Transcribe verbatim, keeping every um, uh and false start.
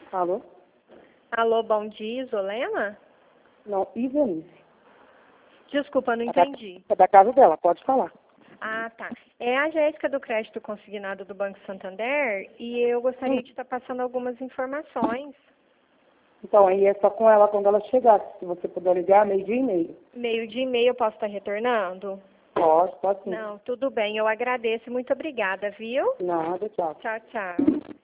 Alô? Alô, bom dia, Isolena? Não, Ivanice. Desculpa, não É da, entendi. é da casa dela, pode falar. Ah, tá. É a Jéssica do Crédito Consignado do Banco Santander e eu gostaria Hum. de estar passando algumas informações. Então, aí é só com ela quando ela chegar. Se você puder ligar, meio dia e meio. Meio de e-mail eu posso estar retornando? Pode, pode sim. Não, tudo bem, eu agradeço. Muito obrigada, viu? Nada, tchau. Tchau, tchau.